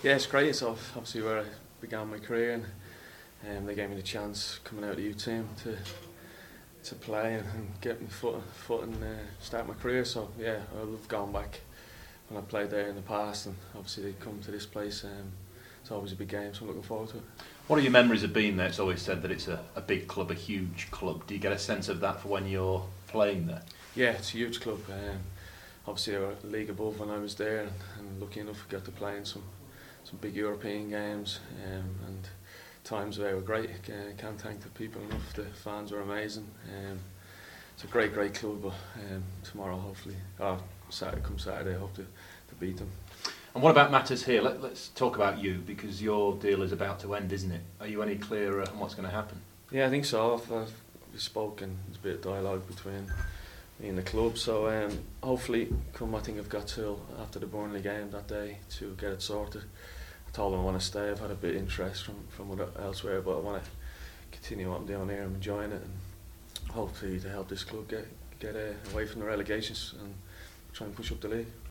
Yeah, it's great. It's obviously where I began my career, and they gave me the chance coming out of the youth team to play and get my foot and start my career. So yeah, I love going back when I played there in the past, and obviously they come to this place. It's always a big game, so I'm looking forward to it. What are your memories of being there? It's always said that it's a big club, a huge club. Do you get a sense of that for when you're playing there? Yeah, it's a huge club. Obviously, they were a league above when I was there, and lucky enough, we got to play in some big European games, and times they were great. Can't thank the people enough. The fans were amazing. It's a great club. But tomorrow, hopefully, Saturday, I hope to beat them. And what about matters here? Let's talk about you, because your deal is about to end, isn't it? Are you any clearer on what's going to happen? Yeah, I think so. We've spoken. There's a bit of dialogue between me and the club. So hopefully, I think I've got till after the Burnley game that day to get it sorted. I told them I want to stay. I've had a bit of interest from elsewhere, but I want to continue what I'm doing here. I'm enjoying it, and hopefully to help this club get away from the relegations and try and push up the league.